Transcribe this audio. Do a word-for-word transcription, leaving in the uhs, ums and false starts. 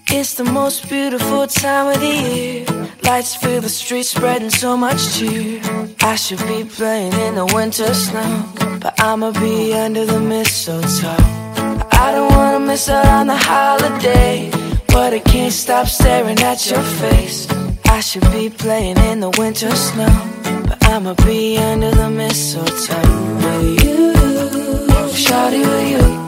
It's the most beautiful time of the year. Lights fill the streets, spreading so much cheer. I should be playing in the winter snow, but I'ma be under the mistletoe. I don't wanna miss out on the holiday, but I can't stop staring at your face. I should be playing in the winter snow, but I'ma be under the mistletoe with you, shawty with you.